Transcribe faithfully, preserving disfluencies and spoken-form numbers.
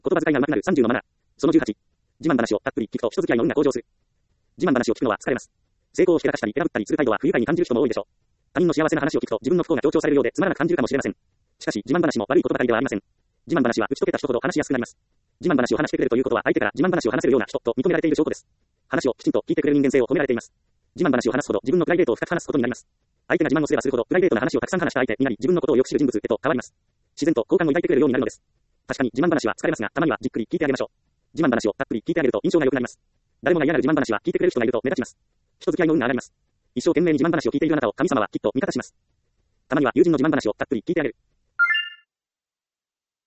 言葉遣いが上手くなるさんじゅうのマナー。そのじゅうはち。自慢話をたっぷり聞くと人付き合いの運が向上する。自慢話を聞くのは疲れます。成功をひけらかしたり、選ぶったりする態度は不愉快に感じる人も多いでしょう。他人の幸せな話を聞くと自分の不幸が強調されるようでつまらなく感じるかもしれません。しかし、自慢話も悪いことばかりではありません。自慢話は打ち解けた人ほど話しやすくなります。自慢話を話してくれるということは相手から自慢話を話せるような人と認められている証拠です。話をきちんと聞いてくれる人間性を褒められています。自慢話を話すほど自分のプライベートを深く話すことになります。相手が自慢をすればするほどプライベートな話をたくさん話した相手になり自分のことをよく知る人物へと変わります。自然と好感を抱いてくれるようになるのです。確かに自慢話は疲れますが、たまにはじっくり聞いてあげましょう。自慢話をたっぷり聞いてあげると印象が良くなります。誰もが嫌がる自慢話は聞いてくれる人がいると目立ちます。人付き合いの運が上がります。一生懸命に自慢話を聞いているあなたを神様はきっと味方します。たまには友人の自慢話をたっぷり聞いてあげる。